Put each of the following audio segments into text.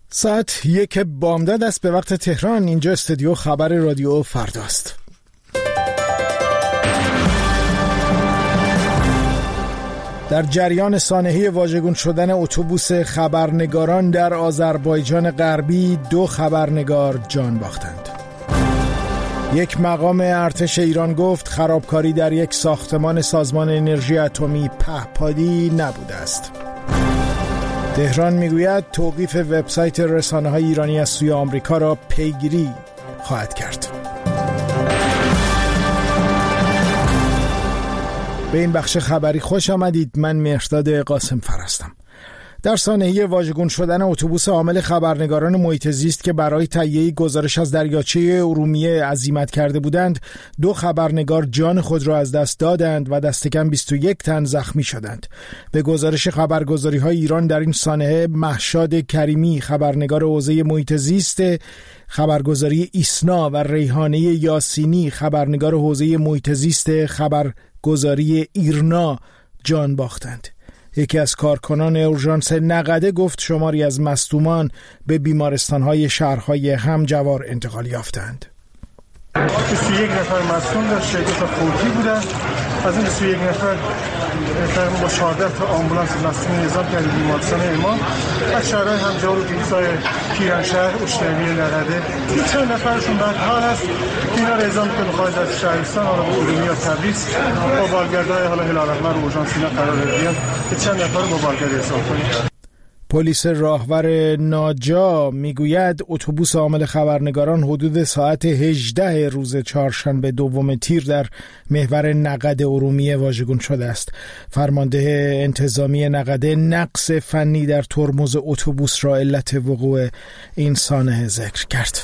ساعت 1 بامداد است به وقت تهران. اینجا استودیو خبر رادیو فرداست. در جریان سانحه واژگون شدن اتوبوس خبرنگاران در آذربایجان غربی 2 خبرنگار جان باختند. یک مقام ارتش ایران گفت خرابکاری در یک ساختمان سازمان انرژی اتمی پهپادی نبوده است. تهران میگوید توقیف وبسایت رسانه‌های ایرانی از سوی آمریکا را پیگیری خواهد کرد. به این بخش خبری خوش آمدید. من مهرداد قاسمفر هستم. در سانحه واژگون شدن اتوبوس حامل خبرنگاران محیط زیست که برای تهیه گزارش از دریاچه ارومیه عزیمت کرده بودند، 2 خبرنگار جان خود را از دست دادند و دست کم 21 تن زخمی شدند. به گزارش خبرگزاری‌های ایران در این سانحه مهشاد کریمی خبرنگار حوزه محیط زیست خبرگزاری ایسنا و ریحانه یاسینی خبرنگار حوزه محیط زیست خبرگزاری ایرنا جان باختند. یکی از کارکنان اورژانس نقده گفت شماری از مصدومان به بیمارستان‌های شهرهای همجوار انتقال یافتند. 21 نفر مصدوم در شدت فوتی بودند. از این 21 نفر تقریبا با 14 تا آمبولانس مصدوم اعزام کردیم بیمارستان امام. از شهرهای همجوار و دیگسای پیرانشهر، اشترانی نقده. چند نفرشون بعد حال است که اینا را اعزام کنیم خارج از شهرستان، حالا به ارومیه یا تبریز با بالگردهای حالا هلال احمر و اورژانس اینا قرار دادیم که چند نفر با بالگرد اعزام کنیم. پلیس راهور ناجا میگوید اتوبوس حامل خبرنگاران حدود ساعت 18 روز چهارشنبه 2 تیر در محور نقده ارومیه واژگون شده است. فرمانده انتظامی نقده نقص فنی در ترمز اتوبوس را علت وقوع این سانحه ذکر کرد.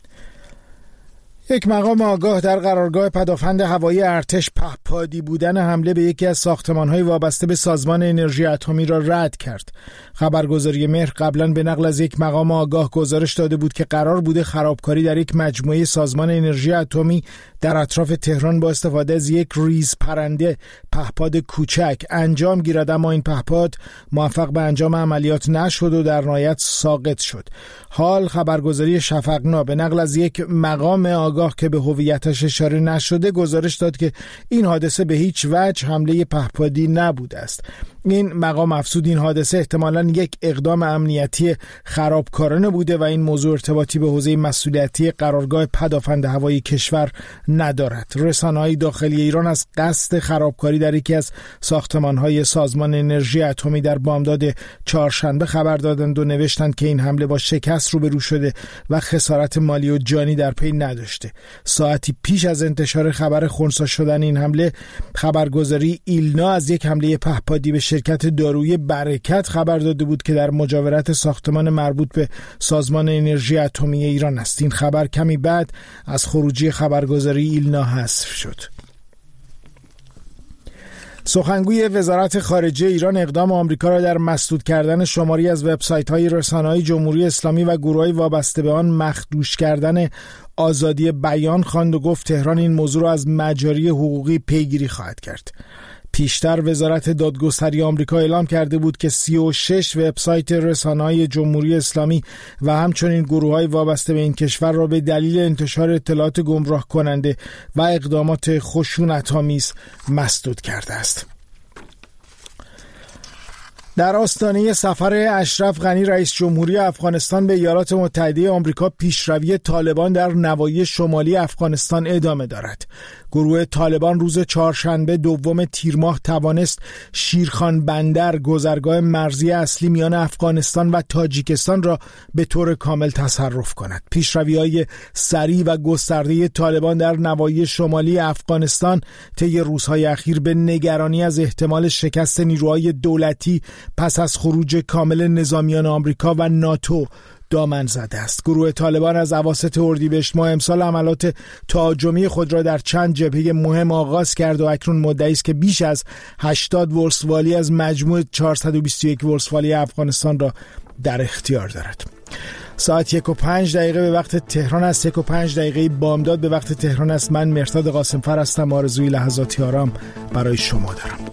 یک مقام آگاه در قرارگاه پدافند هوایی ارتش پهپادی بودن حمله به یکی از ساختمان‌های وابسته به سازمان انرژی اتمی را رد کرد. خبرگزاری مهر قبلا به نقل از یک مقام آگاه گزارش داده بود که قرار بوده خرابکاری در یک مجموعه سازمان انرژی اتمی در اطراف تهران با استفاده از یک ریز پرنده پهپاد کوچک انجام گیرد، اما این پهپاد موفق به انجام عملیات نشد و در نهایت ساقط شد. حال خبرگزاری شفقنا به نقل از یک مقام آگاه که به هویتش اشاره نشده گزارش داد که این حادثه به هیچ وجه حمله پهپادی نبوده است. این مقام افزود این حادثه احتمالاً یک اقدام امنیتی خرابکارانه بوده و این موضوع ارتباطی به حوزه مسئولیتی قرارگاه پدافند هوایی کشور ندارد. رسانه‌های داخلی ایران از قصد خرابکاری در یکی از ساختمان‌های سازمان انرژی اتمی در بامداد چهارشنبه خبر دادند و نوشتند که این حمله با شکست روبرو شده و خسارت مالی و جانی در پی نداشته. ساعتی پیش از انتشار خبر خنثی شدن این حمله، خبرگزاری ایلنا از یک حمله پهپادی به شرکت دارویی برکت خبر داده بود که در مجاورت ساختمان مربوط به سازمان انرژی اتمی ایران است. این خبر کمی بعد از خروجی خبرگزاری ایلنا حذف شد. سخنگوی وزارت خارجه ایران اقدام آمریکا را در مسدود کردن شماری از وبسایت‌های رسانه‌های جمهوری اسلامی و گروه‌های وابسته به آن مخدوش کردن آزادی بیان خواند و گفت تهران این موضوع را از مجاری حقوقی پیگیری خواهد کرد. پیشتر وزارت دادگستری آمریکا اعلام کرده بود که 36 وبسایت رسانه‌های جمهوری اسلامی و همچنین گروه‌های وابسته به این کشور را به دلیل انتشار اطلاعات گمراه کننده و اقدامات خشونت‌آمیز مسدود کرده است. در آستانه سفر اشرف غنی رئیس جمهوری افغانستان به ایالات متحده آمریکا، پیشروی طالبان در نواحی شمالی افغانستان ادامه دارد. گروه طالبان روز چهارشنبه 2 تیر ماه توانست شیرخان بندر، گذرگاه مرزی اصلی میان افغانستان و تاجیکستان را به طور کامل تصرف کند. پیشروی‌های سریع و گسترده طالبان در نواحی شمالی افغانستان طی روزهای اخیر به نگرانی از احتمال شکست نیروهای دولتی پس از خروج کامل نظامیان آمریکا و ناتو دامن زده است. گروه طالبان از اواسط اردیبهشت ماه امسال عملیات تهاجمی خود را در چند جبهه مهم آغاز کرد و اکنون مدعی است که بیش از 80 ولسوالی از مجموع 421 ولسوالی افغانستان را در اختیار دارد. ساعت 1:05 به وقت تهران است. 1:05 بامداد به وقت تهران است. من مهرداد قاسمفر هستم. آرزوی لحظاتی آرام برای شما دارم.